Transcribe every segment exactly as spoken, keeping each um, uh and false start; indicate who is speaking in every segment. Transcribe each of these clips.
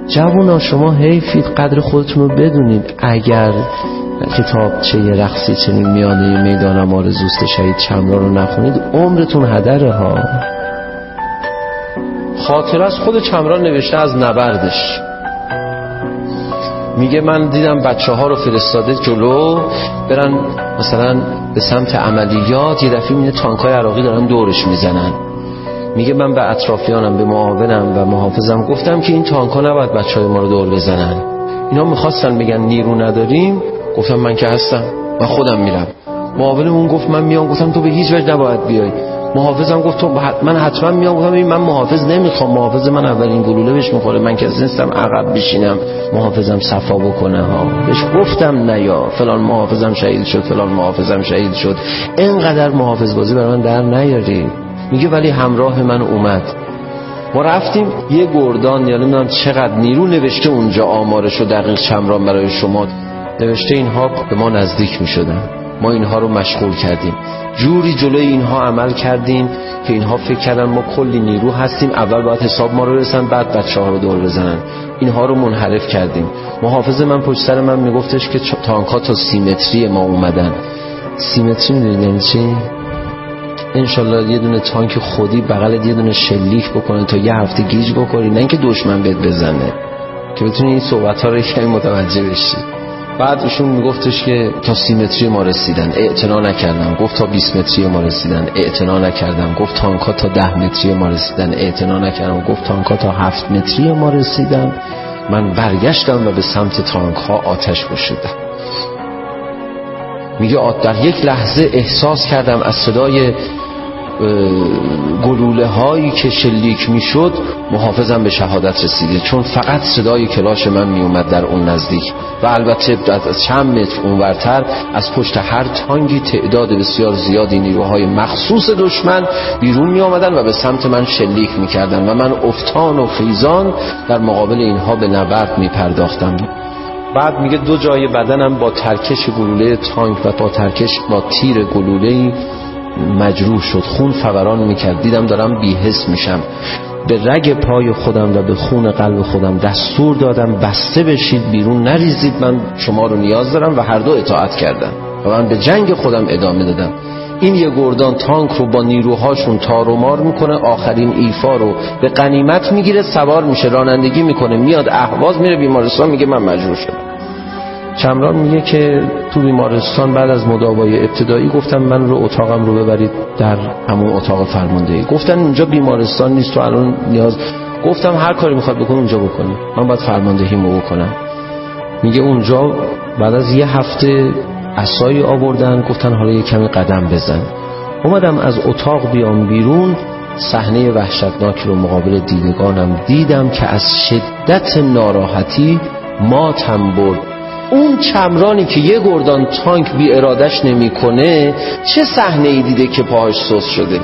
Speaker 1: جوونا شما حیفید، قدر خودتون رو بدونید. اگر کتاب چه یه رقصی چنین میانه میدانم آرزوست شهید چمران رو نخونید عمرتون هدره ها. خاطره از خود چمران نوشته از نبردش. میگه من دیدم بچه ها رو فرستاده جلو برن مثلا به سمت عملیات، یه دفعه میینه تانکای عراقی دارن دورش میزنن. میگه من به اطرافیانم، به معاونم و محافظم گفتم که این تانکا نباید بچه های ما رو دور بزنن. اینا میخواستن بگن نیرو نداریم، گفتم من که هستم، من خودم میرم. معاونمون گفت من میام، گفتم تو به هیچ وجه نباید بیای. محافظم گفت تو من حتما میام، گفتم من محافظ نمیخوام، محافظ من اولین گلوله بهش میخوره، من کسی نیستم عقب بشینم محافظم صفا بکنه ها. بهش گفتم نیا، فلان محافظم شهید شد، فلان محافظم شهید شد، اینقدر محافظ بازی برای من در نیاری. میگه ولی همراه من اومد. ما رفتیم یه گردان، یا نمیدونم چقدر نیرو نوشته اونجا آمارش و دقیق چمران برای شما نوشته، اینها به ما نزدیک میشدن، ما اینها رو مشغول کردیم، جوری جلوی اینها عمل کردیم که اینها فکر کردن ما کلی نیرو هستیم، اول باید حساب ما رو رسن بعد بچه ها رو دور بزنن. اینها رو منحرف کردیم. محافظ من پشت سر من میگفتش که تانکا تا سی متری ما اومدن. سی متری میدونید یعنی چی؟ انشالله یه دونه تانک خودی بغلت یه دونه شلیک بکنه تا یه هفته گیج بکنی، نه اینکه دشمن بهت بزنه، که بتونی این صحبت ها رو کمی متوجه بشی. بعد ایشون میگفتش که تا سی متری ما رسیدن، اعتنا نکردم. گفت تا بیست متری ما رسیدن، اعتنا نکردم. گفت تانکا تا ده متری ما رسیدن، اعتنا نکردم. گفت تانکا تا هفت متری ما رسیدن. من برگشتم و به سمت تانک ها آتش گشودم. میگه در یک لحظه احساس کردم از صدای گلوله هایی که شلیک میشد محافظم به شهادت رسیده، چون فقط صدای کلاش من میومد در اون نزدیک و البته از چند متر اونورتر از پشت هر تانگی تعداد بسیار زیادی نیروهای مخصوص دشمن بیرون می آمدن و به سمت من شلیک میکردن و من افتان و خیزان در مقابل اینها به نبرد می پرداختم. بعد میگه دو جای بدنم با ترکش گلوله تانک و با ترکش با تیر گلوله‌ای مجروح شد، خون فوران میکرد. دیدم دارم بی‌حس میشم. به رگ پای خودم و به خون قلب خودم دستور دادم بسته بشید، بیرون نریزید، من شما رو نیاز دارم و هر دو اطاعت کردم و من به جنگ خودم ادامه دادم. این یه گردان تانک رو با نیروهاشون تار و مار میکنه، آخرین ایفا رو به غنیمت میگیره، سوار میشه، رانندگی میکنه، میاد اهواز، میره بیمارستان، میگه من مجروح شدم. چمران میگه که تو بیمارستان بعد از مداوای ابتدایی گفتم من رو اتاقم رو ببرید در همون اتاق فرماندهی. گفتن اونجا بیمارستان نیست تو الان نیاز. گفتم هر کاری میخواد بکنی اونجا بکنی، من باید فرماندهیمو بکنم. میگه اونجا بعد از یه هفته عصایی آوردن، گفتن حالا یه کمی قدم بزن. اومدم از اتاق بیام بیرون، صحنه وحشتناکی رو مقابل دیدگانم دیدم که از شدت ناراحتی ماتم برد. اون چمرانی که یه گردان تانک بی ارادش نمی کنه چه صحنه ای دیده که پاهاش سوس شده.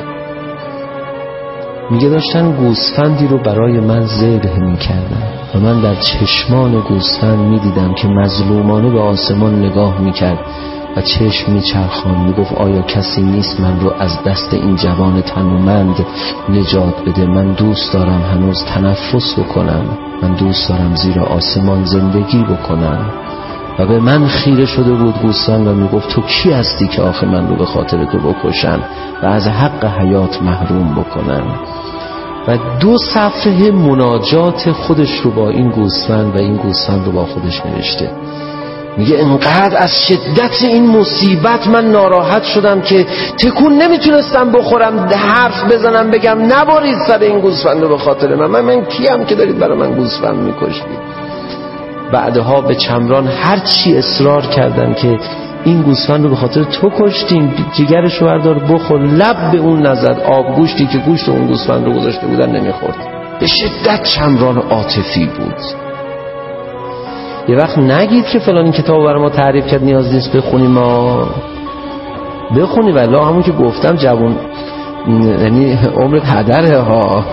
Speaker 1: میگه داشتن گوسفندی رو برای من ذبح میکردن و من در چشمان گوسفند میدیدم که مظلومانه به آسمان نگاه میکرد و چشم میچرخان، میگفت آیا کسی نیست من رو از دست این جوان تنومند نجات بده؟ من دوست دارم هنوز تنفس بکنم، من دوست دارم زیر آسمان زندگی بکنم. و به من خیره شده بود گوسفند و میگفت تو کی هستی که آخه من رو به خاطر تو بکشن و از حق حیات محروم بکنن؟ و دو صفحه مناجات خودش رو با این گوسفند و این گوسفند رو با خودش نوشته. میگه انقدر از شدت این مصیبت من ناراحت شدم که تکون نمیتونستم بخورم، حرف بزنم بگم نبارید سر این گوسفند رو به خاطر من، من من کیم که دارید برای من گوسفند میکشید؟ بعدها به چمران هر چی اصرار کردن که این گوسفند رو به خاطر تو کشتیم، جگرش رو بردار بخور، لب به اون نزد. آب گوشتی که گوشت اون گوسفند رو گذاشته بودن نمیخورد. به شدت چمران عاطفی بود. یه وقت نگید که فلان کتابو برای ما تعریف کرد نیاز نیست بخونیم، ما بخونی ولی همون که گفتم جوان، یعنی عمرت هدره ها.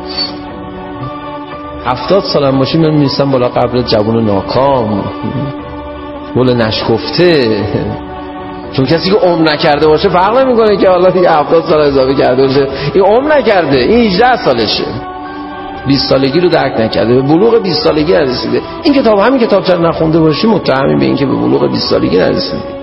Speaker 1: هفتاد سالم باشی من میستم بالا قبر جوان ناکام، گل نشکفته. چون کسی که عمر نکرده باشه فرق نمیکنه که حالا دیگه هفتاد سال اضافه کرده باشه، این عمر نکرده، این هجده سالشه. بیست سالگی رو درک نکرده، به بلوغ بیست سالگی نرسیده. این کتاب همین کتاب چرا نخونده باشی متهمی به این که به بلوغ بیست سالگی نرسیده.